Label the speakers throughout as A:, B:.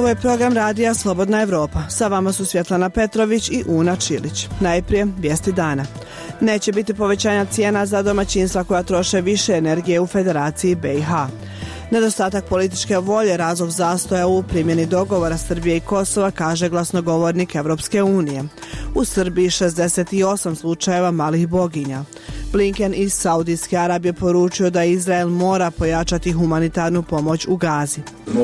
A: je program radija Slobodna Evropa. Sa vama su Svjetlana Petrović i Una Čilić. Najprije vijesti dana. Neće biti povećanja cijena za domaćinstva koja troše više energije u Federaciji BiH. Nedostatak političke volje razlog zastoja u primjeni dogovora Srbije i Kosova, kaže glasnogovornik Evropske unije. U Srbiji 68 slučajeva malih boginja. Blinken iz Saudijske Arabije poručio da Izrael mora pojačati humanitarnu pomoć u Gazi.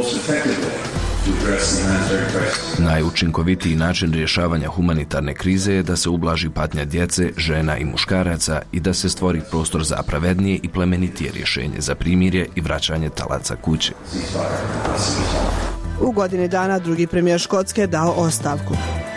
B: Najučinkovitiji način rješavanja humanitarne krize je da se ublaži patnja djece, žena i muškaraca i da se stvori prostor za pravednije i plemenitije rješenje za primirje i vraćanje talaca kući.
A: U godini dana drugi premijer Škotske je dao ostavku.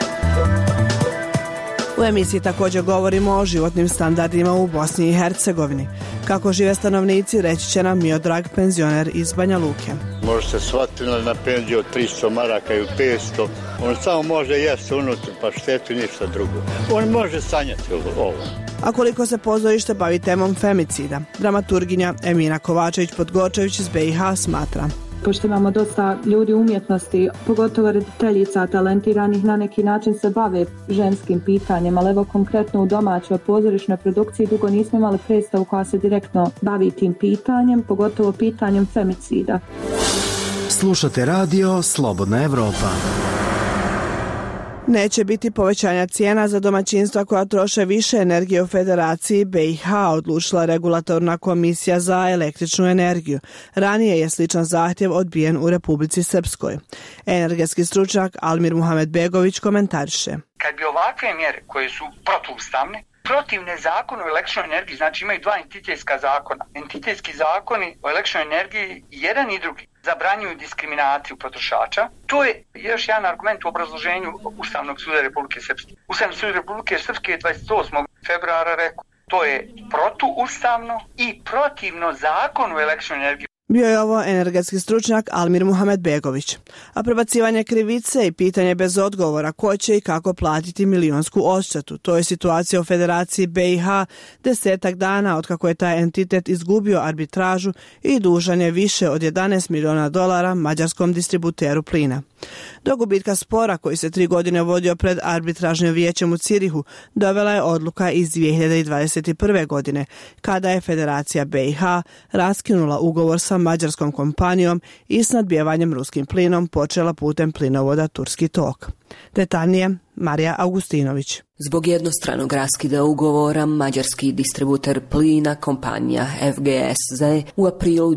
A: U emisiji također govorimo o životnim standardima u Bosni i Hercegovini. Kako žive stanovnici, reći će nam Miodrag, penzioner iz Banja Luke.
C: Može se shvatiti na penziju od 300 maraka i 500. On samo može jesti unutra, pa štetu ništa drugo. On može sanjati ovo.
A: A koliko se pozorište bavi temom femicida? Dramaturginja Emina Kovačević-Podgorčević iz BiH smatra.
D: Pošto imamo dosta ljudi umjetnosti, pogotovo rediteljica talentiranih, na neki način se bave ženskim pitanjem, ali evo konkretno u domaćoj pozorišnoj produkciji dugo nismo imali predstavu koja se direktno bavi tim pitanjem, pogotovo pitanjem femicida.
E: Slušate radio Slobodna Evropa.
A: Neće biti povećanja cijena za domaćinstva koja troše više energije u Federaciji BiH, odlučila regulatorna komisija za električnu energiju. Ranije je sličan zahtjev odbijen u Republici Srpskoj. Energetski stručnjak Almir Muhamedbegović komentariše.
F: Kad bi ovakve mjere koje su protuustavne, protivne zakonu o električnoj energiji, znači imaju dva entitetska zakona. Entitetski zakoni o električnoj energiji, jedan i drugi, zabranjuju diskriminaciju potrošača. To je još jedan argument u obrazloženju Ustavnog suda Republike Srpske. Ustavni sud Republike Srpske je 28. februara rekao, to je protuustavno i protivno zakonu o električnoj energiji.
A: Bio je ovo energetski stručnjak Almir Muhamedbegović. A prebacivanje krivice i pitanje bez odgovora ko će i kako platiti milionsku odštetu. To je situacija u Federaciji BiH 10 dana otkako je taj entitet izgubio arbitražu i dužan je više od $11 miliona mađarskom distributeru plina. Do gubitka spora koji se 3 godine vodio pred arbitražnim vijećem u Cirihu dovela je odluka iz 2021. godine, kada je Federacija BiH raskinula ugovor sa mađarskom kompanijom i s nadbijevanjem ruskim plinom počela putem plinovoda Turski tok. Detaljnije Marija Augustinović.
G: Zbog jednostranog raskida ugovora, mađarski distributer plina, kompanija FGSZ, u aprilu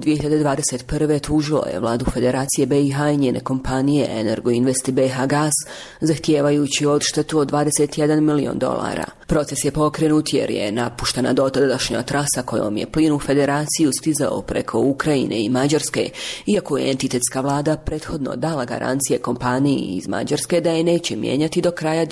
G: 2021. tužila je vladu Federacije BiH i njene kompanije Energoinvest i BiH Gas, zahtijevajući odštetu od $21 milion. Proces je pokrenut jer je napuštena dotadašnja trasa kojom je plin u Federaciju stizao preko Ukrajine i Mađarske, iako je entitetska vlada prethodno dala garancije kompaniji iz Mađarske da je neće mijenjati do kraja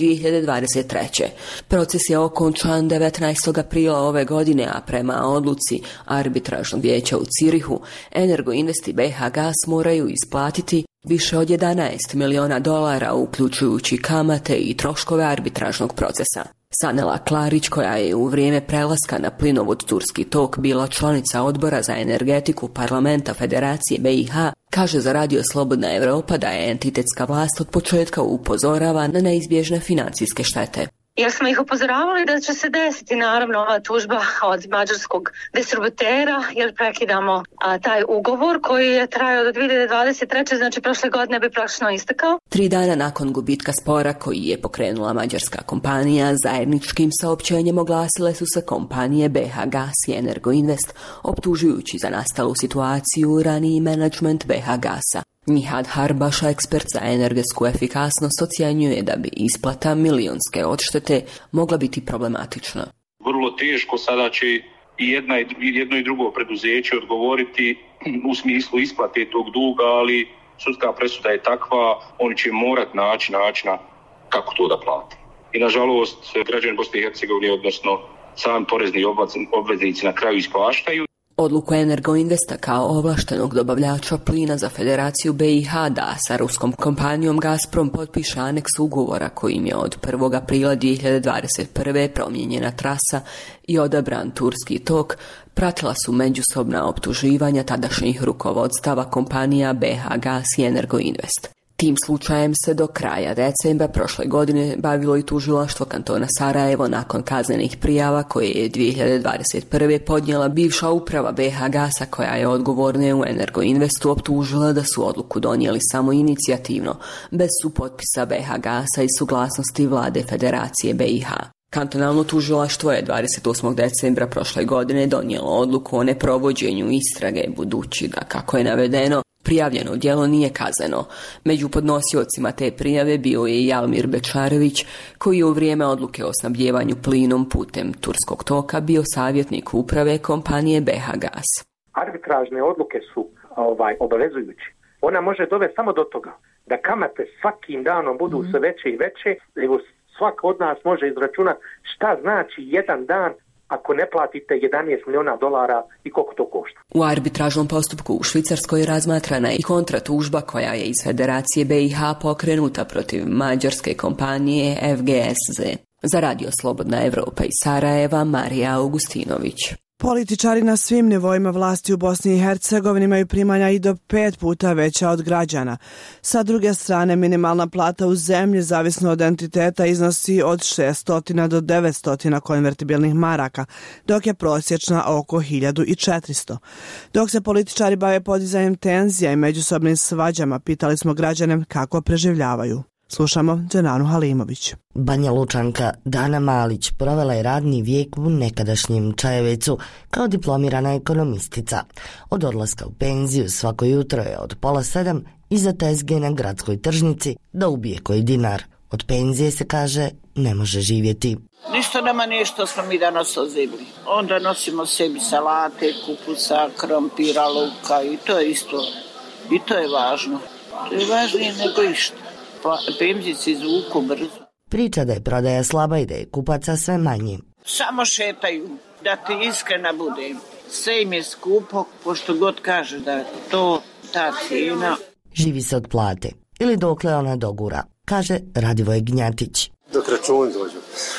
G: 2023. Proces je okončan 19. aprila ove godine, a prema odluci arbitražnog vijeća u Cirihu, Energoinvest i BiH Gas moraju isplatiti više od $11 miliona, uključujući kamate i troškove arbitražnog procesa. Sanela Klarić, koja je u vrijeme prelaska na plinovod Turski tok bila članica odbora za energetiku parlamenta Federacije BiH, kaže za radio Slobodna Evropa da je entitetska vlast od početka upozorava na neizbježne financijske štete.
H: Jer smo ih upozoravali da će se desiti naravno ova tužba od mađarskog distributera jer prekidamo taj ugovor koji je trajao do 2023. znači prošle godine bi praktično istekao.
G: 3 dana nakon gubitka spora koji je pokrenula mađarska kompanija, zajedničkim saopćenjem oglasile su se kompanije BiH Gas i Energoinvest, optužujući za nastalu situaciju raniji menadžment BiH Gasa. Nihad Harbaša, ekspert za energetsku efikasnost, ocjenjuje da bi isplata milionske odštete mogla biti problematična.
I: Vrlo teško sada će i jedno i drugo preduzeće odgovoriti u smislu isplate tog duga, ali sudska presuda je takva, oni će morati naći načina kako to da plati. I nažalost, građani Bosne i Hercegovine, odnosno sami porezni obveznici na kraju ispaštaju.
G: Odluku Energoinvesta kao ovlaštenog dobavljača plina za Federaciju BiH da sa ruskom kompanijom Gazprom potpiše aneks ugovora kojim je od 1. aprila 2021. promijenjena trasa i odabran Turski tok, pratila su međusobna optuživanja tadašnjih rukovodstava kompanija BiH Gas i Energoinvest. Tim slučajem se do kraja decembra prošle godine bavilo i tužilaštvo kantona Sarajevo nakon kaznenih prijava koje je 2021. podnijela bivša uprava BH Gasa koja je odgovorne u Energoinvestu optužila da su odluku donijeli samo inicijativno, bez supotpisa BH Gasa i suglasnosti vlade Federacije BiH. Kantonalno tužilaštvo je 28. decembra prošle godine donijelo odluku o neprovođenju istrage, budući da, kako je navedeno, prijavljeno djelo nije kazneno. Među podnosiocima te prijave bio je i Almir Bečarević, koji je u vrijeme odluke o snabdjevanju plinom putem turskog toka bio savjetnik uprave kompanije BH Gas.
J: Arbitražne odluke su obavezujući. Ona može dovesti samo do toga da kamate svakim danom budu sve veće i veće, nego svak od nas može izračunati šta znači jedan dan ako ne platite $11 miliona i koliko to košta.
G: U arbitražnom postupku u Švicarskoj razmatrana je i kontratužba koja je iz Federacije BiH pokrenuta protiv mađarske kompanije FGSZ. Za Radio Slobodna Evropa iz Sarajeva, Marija Augustinović.
A: Političari na svim nivoima vlasti u Bosni i Hercegovini imaju primanja i do 5 puta veća od građana. Sa druge strane, minimalna plata u zemlji, zavisno od entiteta, iznosi od 600 do 900 konvertibilnih maraka, dok je prosječna oko 1400. Dok se političari bave podizanjem tenzija i međusobnim svađama, pitali smo građane kako preživljavaju. Slušamo Dženanu Halimović.
K: Banja Lučanka Dana Malić provela je radni vijek u nekadašnjem Čajevecu kao diplomirana ekonomistica. Od odlaska u penziju svako jutro je od 6:30 iza tezge na gradskoj tržnici da ubije koji dinar. Od penzije se kaže ne može živjeti.
L: Ništa nama nije što smo mi danas ozimili. Onda nosimo sebi salate, kupusa, krompira, luka i to je isto. I to je važno. To je važnije nego išta. Penzijci izvuku brzo.
K: Priča da je prodaja slaba i da je kupaca sve manje.
L: Samo šetaju, da ti iskrena budem. Sve im je skupo, pošto god kaže da je to ta cijena.
K: Živi se od plate ili dokle ona dogura, kaže Radivoj Gnjatić.
M: Dok računi dođu.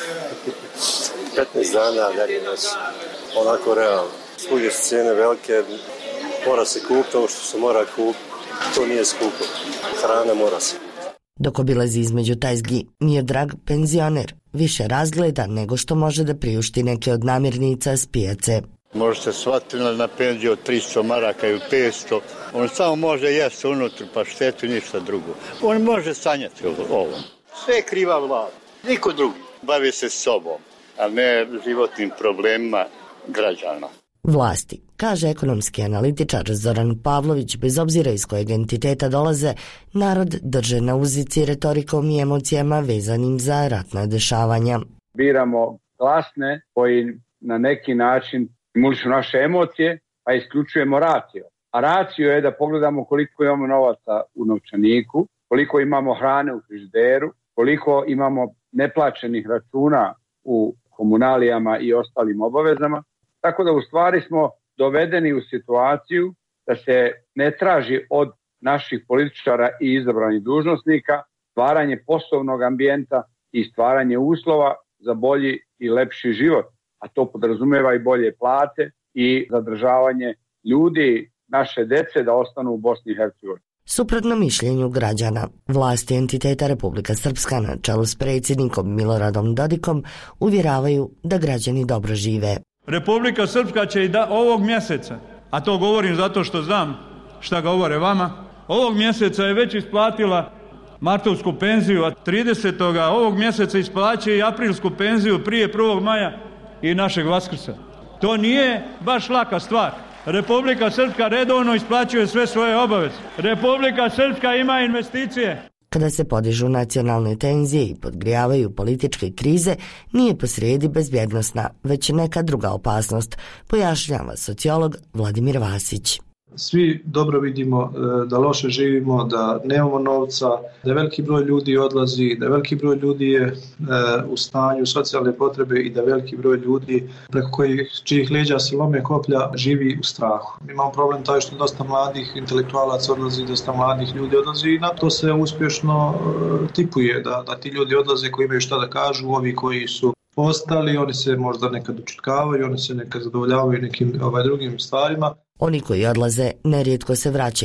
M: 15 dana dalje nas onako realno. Svugdje su cijene velike, mora se kupiti ono što se mora kupiti. To nije skupo. Hrana mora se.
K: Dok obilazi između tajzgi, Miodrag penzioner, više razgleda nego što može da priušti neke od namirnica s pijace.
C: Možete shvatiti na penziju od 300 maraka i 500. On samo može jesti unutra, pa štetu ništa drugo. On može sanjati ovo. Sve je kriva vlada, niko drugi. Bavi se sobom, a ne životnim problemima građana.
K: Vlasti, kaže ekonomski analitičar Zoran Pavlović, bez obzira iz kojeg entiteta dolaze, narod drže na uzici retorikom i emocijama vezanim za ratna dešavanja.
N: Biramo glasne koji na neki način stimulišu naše emocije, a isključujemo ratio. A ratio je da pogledamo koliko imamo novaca u novčaniku, koliko imamo hrane u frižideru, koliko imamo neplaćenih računa u komunalijama i ostalim obavezama. Tako da u stvari smo dovedeni u situaciju da se ne traži od naših političara i izabranih dužnosnika stvaranje poslovnog ambijenta i stvaranje uslova za bolji i lepši život, a to podrazumijeva i bolje plate i zadržavanje ljudi, naše dece da ostanu u Bosni i Hercegovini.
K: Suprotno mišljenju građana, vlasti entiteta Republika Srpska na čelu s predsjednikom Miloradom Dodikom uvjeravaju da građani dobro žive.
O: Republika Srpska će i ovog mjeseca, a to govorim zato što znam šta govore vama, ovog mjeseca je već isplatila martovsku penziju, a 30. ovog mjeseca isplaće i aprilsku penziju prije 1. maja i našeg Vaskrsa. To nije baš laka stvar. Republika Srpska redovno isplaćuje sve svoje obaveze. Republika Srpska ima investicije.
K: Kada se podižu nacionalne tenzije i podgrijavaju političke krize, nije posrijedi bezbjednosna, već neka druga opasnost, pojašnjava sociolog Vladimir Vasić.
P: Svi dobro vidimo da loše živimo, da nemamo novca, da veliki broj ljudi odlazi, da veliki broj ljudi je u stanju socijalne potrebe i da veliki broj ljudi preko čijih leđa se lome koplja živi u strahu. Imamo problem taj što dosta mladih intelektualaca odlazi, dosta mladih ljudi odlazi i na to se uspješno tipuje da ti ljudi odlaze koji imaju šta da kažu, ovi koji su ostali, oni se možda nekad učutkavaju, oni se nekad zadovoljavaju nekim drugim stvarima.
K: Oni koji odlaze nerijetko se vraćaju,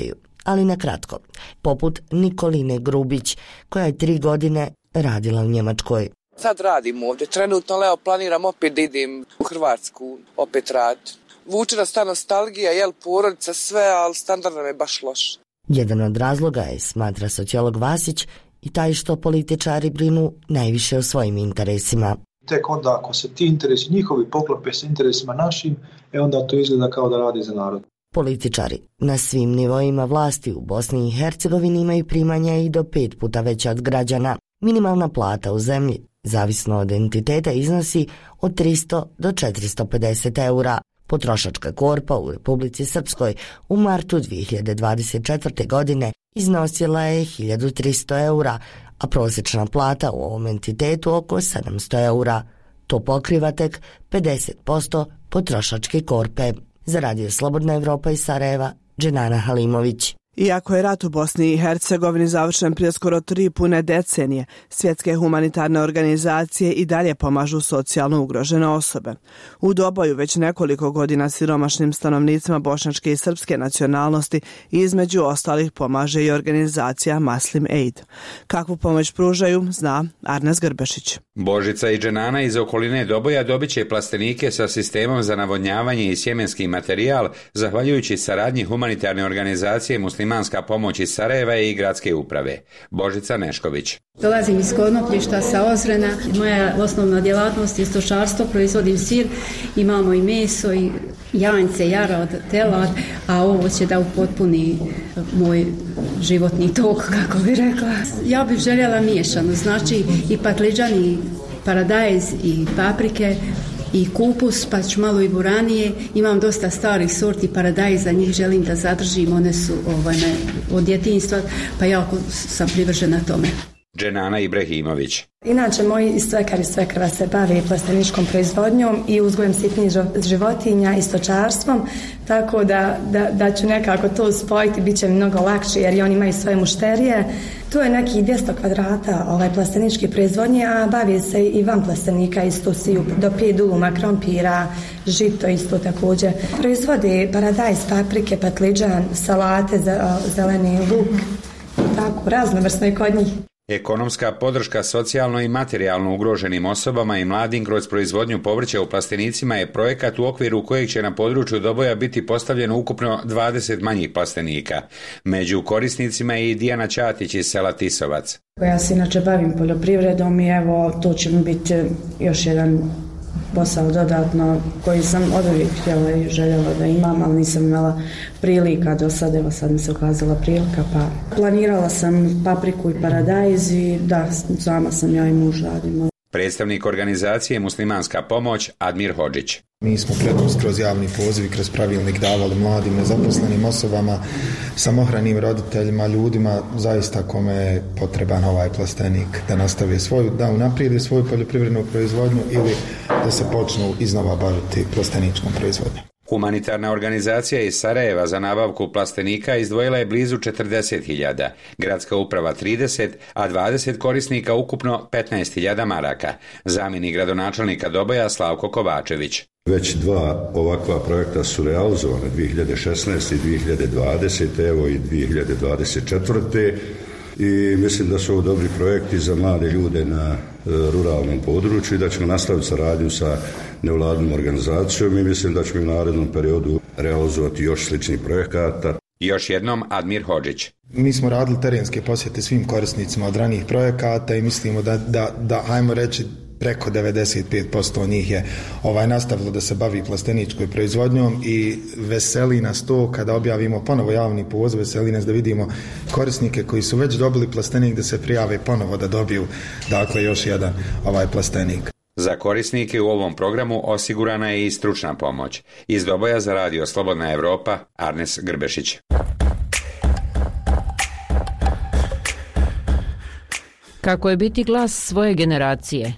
K: ali na kratko, poput Nikoline Grubić, koja je 3 godine radila u Njemačkoj.
Q: Sad radim ovdje, trenutno Leo planiram opet da idem u Hrvatsku, opet raditi. Vuče nas ta nostalgija, porodica, sve, ali standard nam je baš loš.
K: Jedan od razloga je, smatra sociolog Vasić, i taj što političari brinu najviše o svojim interesima.
P: Tek onda ako se ti interesi njihovi poklope s interesima našim, onda to izgleda kao da radi za narod.
K: Političari na svim nivoima vlasti u Bosni i Hercegovini imaju primanja i do 5 puta veća od građana. Minimalna plata u zemlji, zavisno od entiteta, iznosi od 300 do 450 eura. Potrošačka korpa u Republici Srpskoj u martu 2024. godine iznosila je 1300 eura, a prosječna plata u ovom entitetu oko 700 eura. To pokriva tek 50% potrošačke korpe. Za Radio Slobodna Evropa iz Sarajeva, Dženana Halimović.
A: Iako je rat u Bosni i Hercegovini završen prije skoro 3 pune decenije, svjetske humanitarne organizacije i dalje pomažu socijalno ugrožene osobe. U Doboju već nekoliko godina siromašnim stanovnicima bošnjačke i srpske nacionalnosti između ostalih pomaže i organizacija Muslim Aid. Kakvu pomoć pružaju, zna Arnes Grbešić.
R: Božica i Dženana iz okoline Doboja dobit će plastenike sa sistemom za navodnjavanje i sjemenski materijal, zahvaljujući saradnji humanitarne organizacije Muslimanska pomoć iz Sarajeva i gradske uprave. Božica Nešković.
S: Dolazim iz Konopljišta sa Ozrena. Moja osnovna djelatnost je stočarstvo, proizvodim sir, imamo i meso i janjce, jarad, telad, a ovo će da upotpuni moj životni tok, kako bi rekla. Ja bih željela miješano, znači i patliđan i paradajz i paprike i kupus, pa ću malo i buranije. Imam dosta starih sorti paradajza, njih želim da zadržim, one su od djetinjstva, pa jako sam privržena tome.
R: Dženana Ibrahimović.
T: Inače, moji svekar i svekrva se bave plasteničkom proizvodnjom i uzgojem sitnih životinja i stočarstvom, tako da ću nekako to spojiti, bit će mnogo lakše jer i oni imaju svoje mušterije. Tu je nekih 200 kvadrata plasteničke proizvodnje, a bavi se i van plastenika, isto siju do 5 duluma krompira, žito isto također. Proizvode paradajz, paprike, patliđan, salate, zeleni luk, tako, raznovrsno i kod njih.
R: Ekonomska podrška socijalno i materijalno ugroženim osobama i mladim kroz proizvodnju povrća u plastenicima je projekat u okviru kojeg će na području Doboja biti postavljeno ukupno 20 manjih plastenika. Među korisnicima je i Dijana Ćatić iz sela Tisovac.
U: Ja se inače bavim poljoprivredom i evo to će mi biti još jedan posao dodatno koji sam oduvijek htjela i željela da imam, ali nisam imala prilika do sada, evo sad mi se ukazala prilika, pa planirala sam papriku i paradajz i da, sama sam ja i muž radimo.
R: Predstavnik organizacije Muslimanska pomoć Admir Hodžić.
V: Mi smo kroz javni poziv i kroz pravilnik davali mladim nezaposlenim osobama, samohranim roditeljima, ljudima zaista kome je potreban ovaj plastenik da nastave da unaprijede svoju poljoprivrednu proizvodnju ili da se počnu iznova baviti plasteničkom proizvodnjom.
R: Humanitarna organizacija iz Sarajeva za nabavku plastenika izdvojila je blizu 40.000, gradska uprava 30, a 20 korisnika ukupno 15.000 maraka. Zamjenik gradonačelnika Doboja Slavko Kovačević.
W: Već 2 ovakva projekta su realizovane 2016. i 2020. evo i 2024. I mislim da su ovo dobri projekti za mlade ljude na ruralnom području i da ćemo nastaviti saradnju sa nevladnom organizacijom i mislim da ćemo u narednom periodu realizovati još sličnih projekata.
R: Još jednom Admir Hodžić.
V: Mi smo radili terenske posjete svim korisnicima od ranijih projekata i mislimo da ajmo reći, preko 95% njih je nastavilo da se bavi plasteničkoj proizvodnjom i veseli nas to kada objavimo ponovo javni poziv, veseli nas da vidimo korisnike koji su već dobili plastenik da se prijave ponovo da dobiju još jedan plastenik.
R: Za korisnike u ovom programu osigurana je i stručna pomoć. Iz Doboja za Radio Slobodna Evropa, Arnes Grbešić.
X: Kako je biti glas svoje generacije?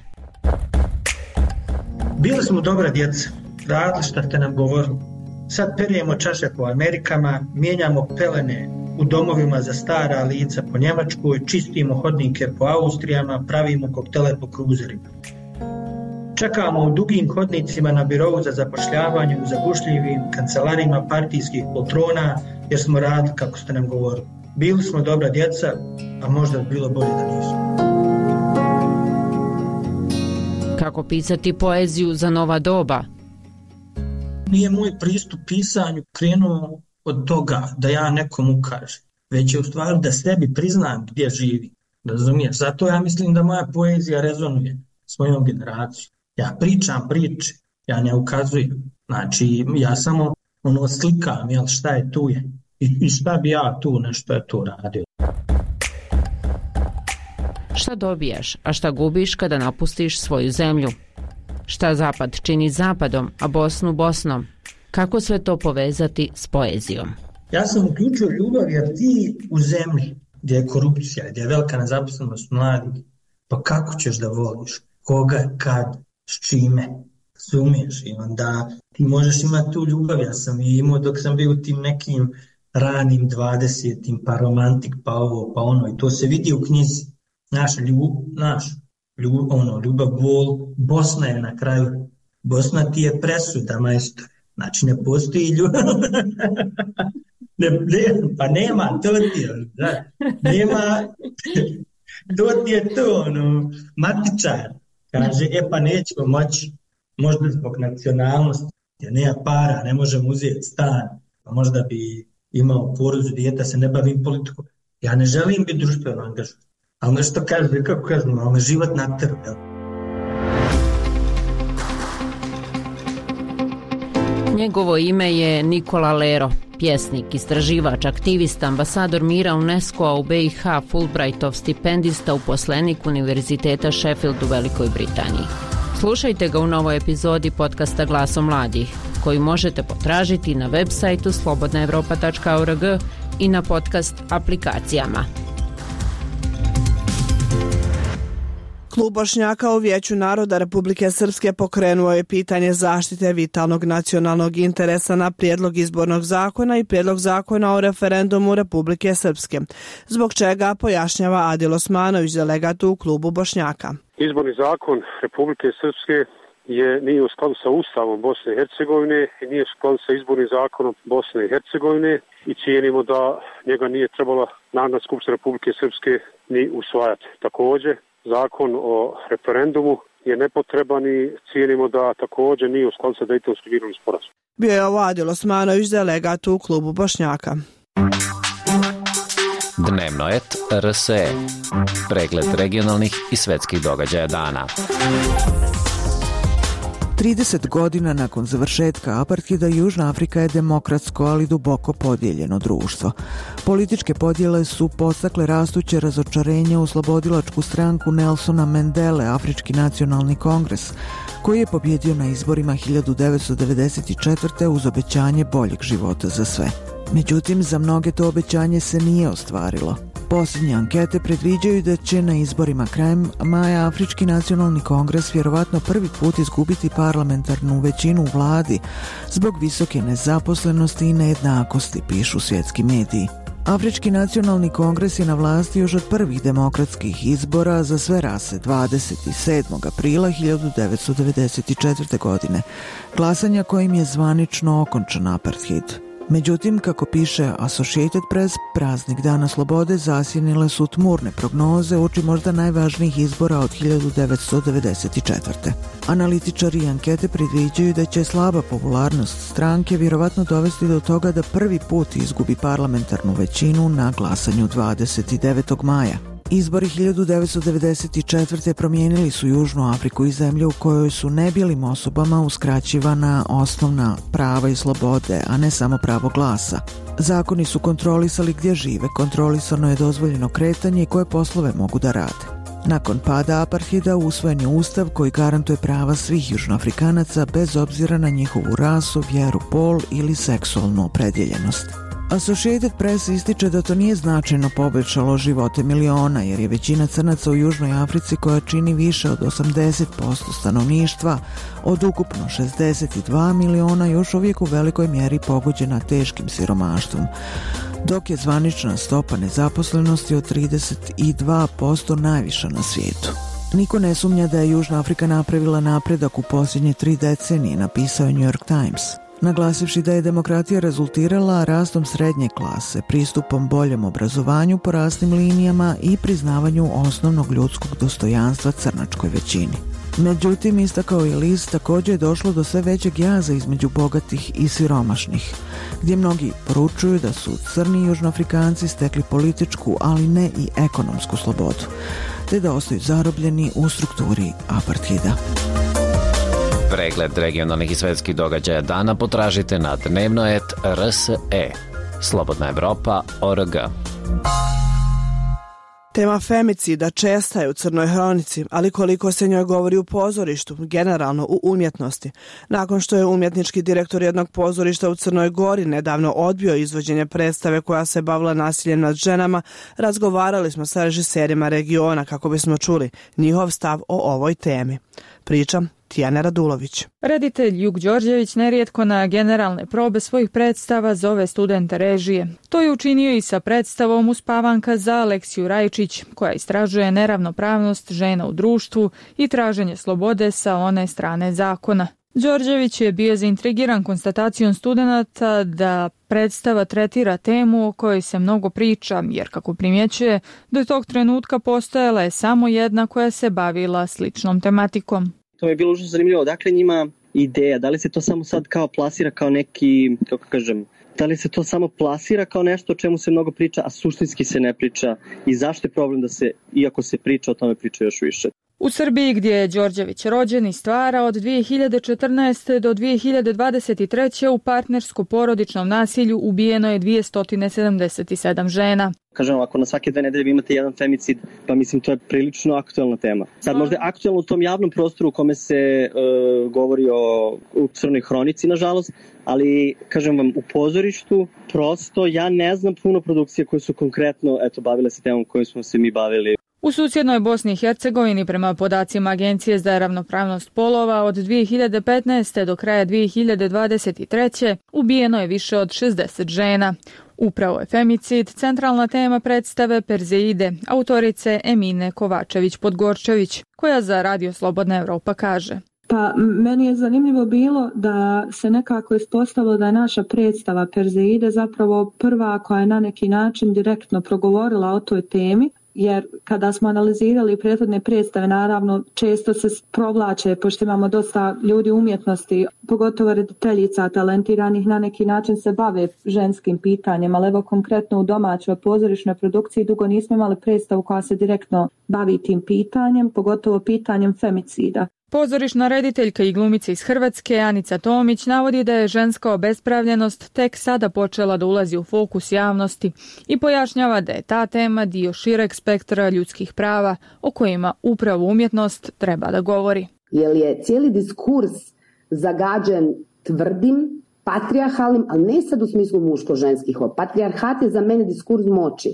Y: Bili smo dobra djeca, radili što ste nam govorili. Sad perijemo čaše po Amerikama, mijenjamo pelene u domovima za stara lica po Njemačkoj, čistimo hodnike po Austrijama, pravimo koktele po kruzerima. Čekamo u dugim hodnicima na birovu za zapošljavanje u zagušljivim kancelarima partijskih poltrona jer smo radili kako ste nam govorili. Bili smo dobra djeca, a možda bi bilo bolje da nismo.
X: Kako pisati poeziju za nova doba?
Y: Nije moj pristup pisanju krenuo od toga da ja nekom ukažem, već je u stvari da sebi priznam gdje živim. Razumiješ? Zato ja mislim da moja poezija rezonuje s mojom generacijom. Ja pričam priče, ja ne ukazujem. Znači, ja samo slikam, jel, šta je tu je. I šta bi ja tu nešto je tu radio.
X: Šta dobijaš, a šta gubiš kada napustiš svoju zemlju? Šta Zapad čini Zapadom, a Bosnu Bosnom? Kako sve to povezati s poezijom?
Y: Ja sam uključio ljubav jer ti u zemlji gdje je korupcija, gdje je velika nezaposlenost mladih, pa kako ćeš da voliš? Koga, kad, s čime? Razumiješ? I onda ti možeš imati tu ljubav. Ja sam je imao dok sam bio u tim nekim ranim 20-im, pa romantik, pa ovo, pa ono. I to se vidi u knjizi. Ljubav, bol, Bosna je na kraju. Bosna ti je presuda, majstor. Znači ne postoji ljubav. Pa nema, to ti je. Da. Nema, to ti je to, matičar. Kaže, pa nećemo moći, možda zbog nacionalnosti, jer nema para, ne možemo uzeti stan, pa možda bi imao porodicu, dijete, se ne bavim politikom. Ja ne želim biti društveno angažovan. Ali nešto kaže, kako kažemo, ali me život natrv.
X: Njegovo ime je Nikola Lero, pjesnik, istraživač, aktivista, ambasador mira UNESCO-a u BiH, Fulbrightov stipendista, uposlenik Univerziteta Sheffield u Velikoj Britaniji. Slušajte ga u novoj epizodi podcasta Glasom mladih, koji možete potražiti na web sajtu slobodnaevropa.org i na podcast aplikacijama.
A: Klub Bošnjaka u Vijeću naroda Republike Srpske pokrenuo je pitanje zaštite vitalnog nacionalnog interesa na prijedlog izbornog zakona i prijedlog zakona o referendumu Republike Srpske, zbog čega pojašnjava Adil Osmanović, delegat u Klubu Bošnjaka.
B: Izborni zakon Republike Srpske nije u skladu sa Ustavom Bosne i Hercegovine i nije u skladu sa izbornim zakonom Bosne i Hercegovine i cijenimo da njega nije trebala Narodna skupština Republike Srpske ni usvajati. Također, zakon o referendumu je nepotreban i cijenimo da također nije u skladu sa Dejtonskim mirovnim sporazumom.
A: Bio je ovo Adil Osmanović, delegat u Klubu Bošnjaka.
D: Dnevnoet RSE. Pregled regionalnih i svetskih događaja dana.
E: 30 godina nakon završetka apartheida Južna Afrika je demokratsko, ali duboko podijeljeno društvo. Političke podjele su podstakle rastuće razočarenje u slobodilačku stranku Nelsona Mandele, Afrički nacionalni kongres, koji je pobjedio na izborima 1994. uz obećanje boljeg života za sve. Međutim, za mnoge to obećanje se nije ostvarilo. Posljednje ankete predviđaju da će na izborima krajem maja Afrički nacionalni kongres vjerovatno prvi put izgubiti parlamentarnu većinu u vladi zbog visoke nezaposlenosti i nejednakosti, pišu svjetski mediji. Afrički nacionalni kongres je na vlasti još od prvih demokratskih izbora za sve rase 27. aprila 1994. godine, glasanja kojim je zvanično okončan apartheid. Međutim, kako piše Associated Press, praznik Dana slobode zasjenile su tmurne prognoze uoči možda najvažnijih izbora od 1994. Analitičari i ankete predviđaju da će slaba popularnost stranke vjerovatno dovesti do toga da prvi put izgubi parlamentarnu većinu na glasanju 29. maja. Izbori 1994. promijenili su Južnu Afriku i zemlju u kojoj su nebijelim osobama uskraćivana osnovna prava i slobode, a ne samo pravo glasa. Zakoni su kontrolisali gdje žive, kontrolisano je dozvoljeno kretanje i koje poslove mogu da rade. Nakon pada apartheida usvojen je ustav koji garantuje prava svih Južnoafrikanaca bez obzira na njihovu rasu, vjeru, pol ili seksualnu opredjeljenost. Associated Press ističe da to nije značajno poboljšalo živote miliona, jer je većina crnaca u Južnoj Africi, koja čini više od 80% stanovništva, od ukupno 62 miliona, još uvijek u velikoj mjeri pogođena teškim siromaštvom, dok je zvanična stopa nezaposlenosti od 32% najviša na svijetu. Niko ne sumnja da je Južna Afrika napravila napredak u posljednje 3 decenije, napisao je New York Times, naglasivši da je demokratija rezultirala rastom srednje klase, pristupom boljem obrazovanju po rasnim linijama i priznavanju osnovnog ljudskog dostojanstva crnačkoj većini. Međutim, istakao je list, također je došlo do sve većeg jaza između bogatih i siromašnih, gdje mnogi poručuju da su crni Južnoafrikanci stekli političku, ali ne i ekonomsku slobodu, te da ostaju zarobljeni u strukturi apartheida.
D: Pregled regionalnih i svetskih događaja dana potražite na dnevno.rs.e. Slobodna Evropa.org.
A: Tema femicida česta je u Crnoj hronici, ali koliko se njoj govori u pozorištu, generalno u umjetnosti. Nakon što je umjetnički direktor jednog pozorišta u Crnoj Gori nedavno odbio izvođenje predstave koja se bavila nasiljem nad ženama, razgovarali smo sa režiserima regiona kako bismo čuli njihov stav o ovoj temi. Pričam Tijana Radulović.
F: Reditelj Jug Đorđević nerijetko na generalne probe svojih predstava zove studente režije. To je učinio i sa predstavom Uspavanka za Aleksiju Rajčić, koja istražuje neravnopravnost žena u društvu i traženje slobode sa one strane zakona. Đorđević je bio zaintrigiran konstatacijom studenata da predstava tretira temu o kojoj se mnogo priča, jer kako primjećuje, do tog trenutka postojala je samo jedna koja se bavila sličnom tematikom.
G: To mi je bilo užasno zanimljivo. Dakle, njima ideja, da li se to samo sad kao plasira kao neki, kako kažem, da li se to samo plasira kao nešto o čemu se mnogo priča, a suštinski se ne priča i zašto je problem da se, iako se priča, o tome priča još više?
F: U Srbiji, gdje je Đorđević rođen i stvara od 2014. do 2023. u partnersko-porodičnom nasilju ubijeno je 277 žena.
G: Kažem, ako na svake 2 nedelje vi imate jedan femicid, pa mislim to je prilično aktuelna tema. Sad možda je aktuelno u tom javnom prostoru u kome se govori o Crnoj hronici, nažalost, ali kažem vam, u pozorištu prosto ja ne znam puno produkcije koje su konkretno bavile se temom kojom smo se mi bavili.
F: U susjednoj Bosni i Hercegovini, prema podacima Agencije za ravnopravnost polova, od 2015. do kraja 2023. ubijeno je više od 60 žena. Upravo je femicid centralna tema predstave Perzeide, autorice Emine Kovačević-Podgorčević, koja za Radio Slobodna Evropa kaže:
H: Pa meni je zanimljivo bilo da se nekako ispostavilo da je naša predstava Perzeide zapravo prva koja je na neki način direktno progovorila o toj temi, jer kada smo analizirali prethodne predstave, naravno često se provlače, pošto imamo dosta ljudi umjetnosti, pogotovo rediteljica talentiranih, na neki način se bave ženskim pitanjem, ali evo konkretno u domaćoj pozorišnoj produkciji dugo nismo imali predstavu koja se direktno bavi tim pitanjem, pogotovo pitanjem femicida.
F: Pozorišna rediteljka i glumica iz Hrvatske Anica Tomić navodi da je ženska obespravljenost tek sada počela da ulazi u fokus javnosti i pojašnjava da je ta tema dio šireg spektra ljudskih prava o kojima upravo umjetnost treba da govori.
I: Jer je cijeli diskurs zagađen tvrdim, patrijarhalnim, ali ne sad u smislu muško-ženskih. Patrijarhat je za mene diskurs moći.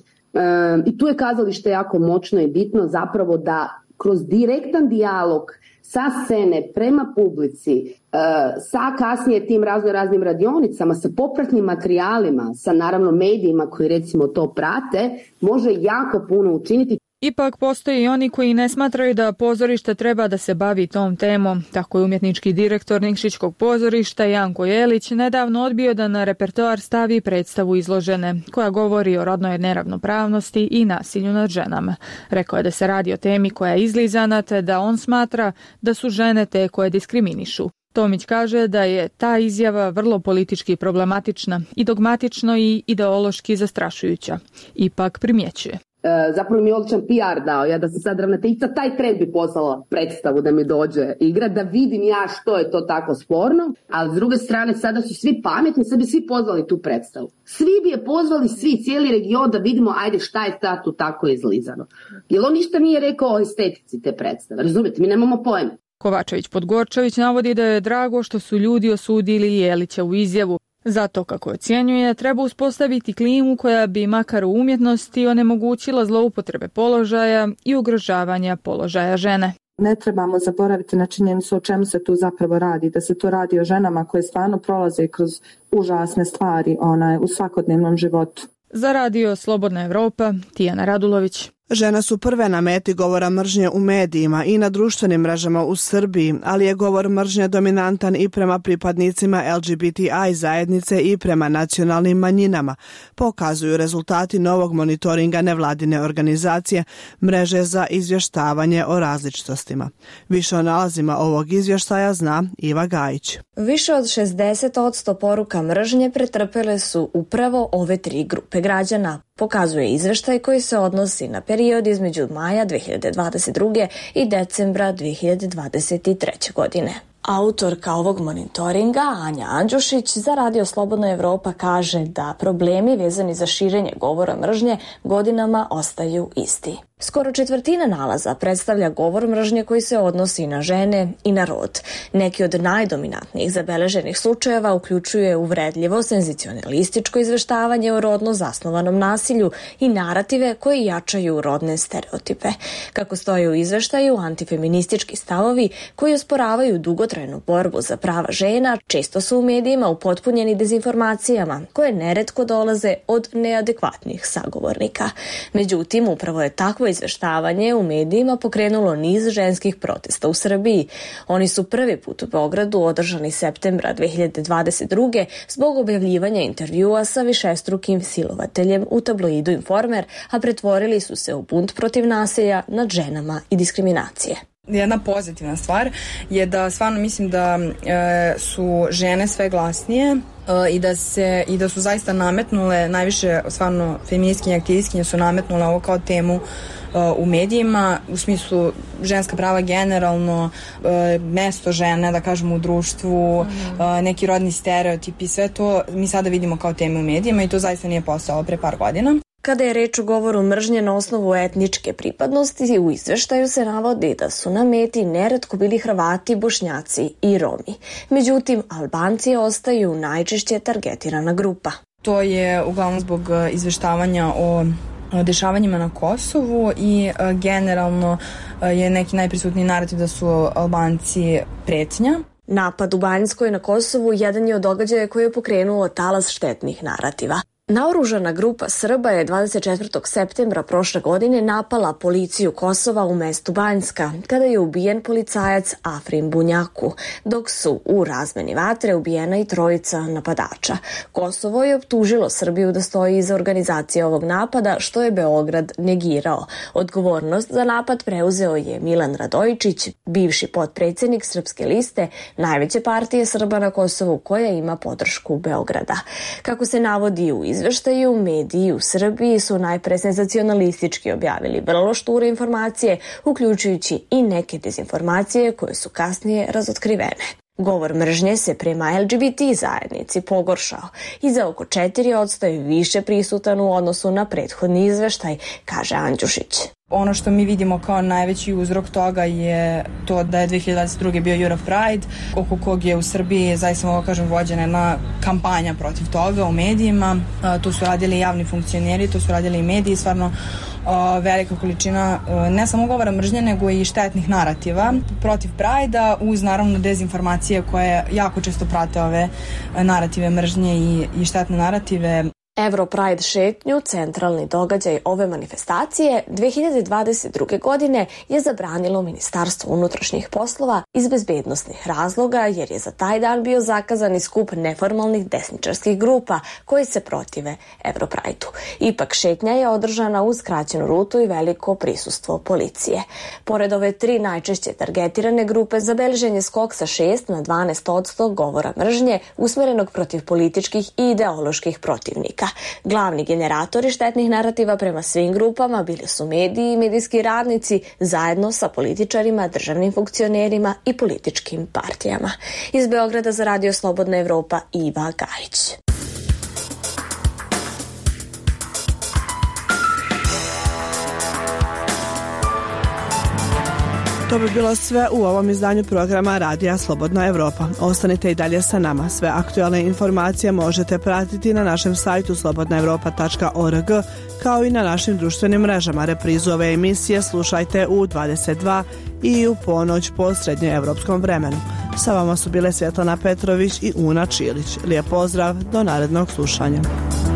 I: I tu je kazalište jako moćno i bitno zapravo da kroz direktan dijalog sa scene prema publici, sa kasnije tim raznim radionicama, sa popratnim materijalima, sa naravno medijima koji recimo to prate, može jako puno učiniti.
F: Ipak postoji i oni koji ne smatraju da pozorište treba da se bavi tom temom. Tako je umjetnički direktor Nikšićkog pozorišta Janko Jelić nedavno odbio da na repertoar stavi predstavu Izložene, koja govori o rodnoj neravnopravnosti i nasilju nad ženama. Rekao je da se radi o temi koja je izlizana, te da on smatra da su žene te koje diskriminišu. Tomić kaže da je ta izjava vrlo politički problematična i dogmatično i ideološki zastrašujuća. Ipak primjećuje:
I: zapravo mi je odličan PR dao, ja da sam sad ravnateljica, taj trend bi poslala predstavu da mi dođe igra, da vidim ja što je to tako sporno, ali s druge strane sada su svi pametni, sad bi svi pozvali tu predstavu. Svi bi je pozvali, cijeli region da vidimo ajde šta je sad tu tako izlizano. Jer on ništa nije rekao o estetici te predstave, razumijete, mi nemamo pojma.
F: Kovačević-Podgorčević navodi da je drago što su ljudi osudili Jelića u izjavu. Zato, kako ocjenjuje, treba uspostaviti klimu koja bi makar u umjetnosti onemogućila zloupotrebe položaja i ugrožavanja položaja žene.
H: Ne trebamo zaboraviti na činjenicu o čemu se tu zapravo radi, da se tu radi o ženama koje stvarno prolaze kroz užasne stvari u svakodnevnom životu.
F: Za Radio Slobodna Evropa, Tijana Radulović.
A: Žene su prve na meti govora mržnje u medijima i na društvenim mrežama u Srbiji, ali je govor mržnje dominantan i prema pripadnicima LGBTI zajednice i prema nacionalnim manjinama, pokazuju rezultati novog monitoringa nevladine organizacije Mreže za izvještavanje o različitostima. Više o nalazima ovog izvještaja zna Iva Gajić.
C: Više od 60% poruka mržnje pretrpele su upravo ove tri grupe građana, pokazuje izveštaj koji se odnosi na period između maja 2022. i decembra 2023. godine. Autorka ovog monitoringa, Anja Andjušić, za Radio Slobodna Evropa kaže da problemi vezani za širenje govora mržnje godinama ostaju isti. Skoro četvrtina nalaza predstavlja govor mržnje koji se odnosi na žene i na rod. Neki od najdominantnijih zabeleženih slučajeva uključuje uvredljivo senzacionalističko izveštavanje o rodno zasnovanom nasilju i narative koji jačaju rodne stereotipe. Kako stoji u izveštaju, antifeministički stavovi koji osporavaju dugotrajnu borbu za prava žena često su u medijima upotpunjeni dezinformacijama koje neretko dolaze od neadekvatnih sagovornika. Međutim, upravo je takvo izveštavanje u medijima pokrenulo niz ženskih protesta u Srbiji. Oni su prvi put u Beogradu održani septembra 2022. zbog objavljivanja intervjua sa višestrukim silovateljem u tabloidu Informer, a pretvorili su se u bunt protiv nasilja nad ženama i diskriminacije.
J: Jedna pozitivna stvar je da stvarno mislim da su žene sve glasnije i da su zaista nametnule, najviše stvarno feministkinje, aktivistkinje su nametnule ovo kao temu u medijima, u smislu ženska prava generalno, mesto žene, da kažemo, u društvu, neki rodni stereotipi, sve to mi sada vidimo kao teme u medijima i to zaista nije postojalo pre par godina.
C: Kada je reč o govoru mržnje na osnovu etničke pripadnosti, u izveštaju se navodi da su na meti neretko bili Hrvati, Bošnjaci i Romi. Međutim, Albanci ostaju najčešće targetirana grupa.
J: To je uglavnom zbog izveštavanja o dešavanjima na Kosovu i generalno je neki najprisutniji narativ da su Albanci pretnja.
C: Napad u Banjskoj na Kosovu jedan je od događaja koji je pokrenuo talas štetnih narativa. Naoružana grupa Srba je 24. septembra prošle godine napala policiju Kosova u mestu Banjska, kada je ubijen policajac Afrim Bunjaku, dok su u razmeni vatre ubijena i trojica napadača. Kosovo je optužilo Srbiju da stoji iza organizacije ovog napada, što je Beograd negirao. Odgovornost za napad preuzeo je Milan Radojičić, bivši potpredsjednik Srpske liste, najveće partije Srba na Kosovu koja ima podršku Beograda. Kako se navodi u izveštaju, mediji u Srbiji su najpre senzacionalistički objavili vrlo šture informacije, uključujući i neke dezinformacije koje su kasnije razotkrivene. Govor mržnje se prema LGBT zajednici pogoršao i za oko 4% je više prisutan u odnosu na prethodni izveštaj, kaže Andjušić.
J: Ono što mi vidimo kao najveći uzrok toga je to da je 2022. bio Year of Pride, oko kog je u Srbiji, zaista mogu kažem, vođena jedna kampanja protiv toga u medijima. Tu su radili javni funkcioneri, tu su radili i mediji, stvarno velika količina ne samo govora mržnje, nego i štetnih narativa protiv Pride-a, uz naravno dezinformacije koje jako često prate ove narative mržnje i štetne narative.
C: Europride šetnju, centralni događaj ove manifestacije, 2022. godine je zabranilo Ministarstvo unutrašnjih poslova iz bezbednosnih razloga, jer je za taj dan bio zakazan i skup neformalnih desničarskih grupa koji se protive Europride-u. Ipak šetnja je održana uz skraćenu rutu i veliko prisustvo policije. Pored ove tri najčešće targetirane grupe, zabeležen je skok sa 6 na 12% govora mržnje usmerenog protiv političkih i ideoloških protivnika. Glavni generatori štetnih narativa prema svim grupama bili su mediji i medijski radnici zajedno sa političarima, državnim funkcionerima i političkim partijama. Iz Beograda za Radio Slobodna Evropa, Iva Gajić.
A: To bi bilo sve u ovom izdanju programa Radija Slobodna Evropa. Ostanite i dalje sa nama. Sve aktualne informacije možete pratiti na našem sajtu slobodnaevropa.org, kao i na našim društvenim mrežama. Reprizu ove emisije slušajte u 22 i u ponoć po srednjoevropskom vremenu. Sa vama su bile Svjetlana Petrović i Una Čilić. Lijep pozdrav, do narednog slušanja.